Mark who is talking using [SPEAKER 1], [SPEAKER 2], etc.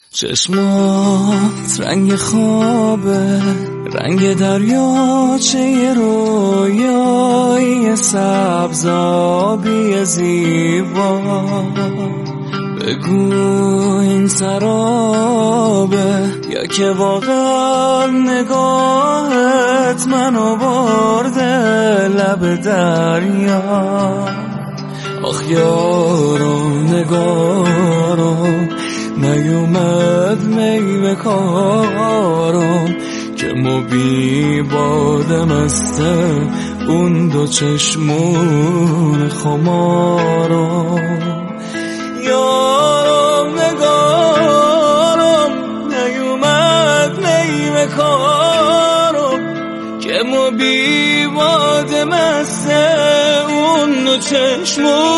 [SPEAKER 1] چشمات رنگ خوابه، رنگ دریاچه رویایی سبزابی زیبا. بگو این سرابه یا که واقعا نگاهت منو برده لب دریا. آخ یارم نگارم نیومد می به کارم که مو بی باده مسته اون دو چشمون خمارم. یارم نگارم نیومد می به کارم که مو بی باده مسته اون دو چشمون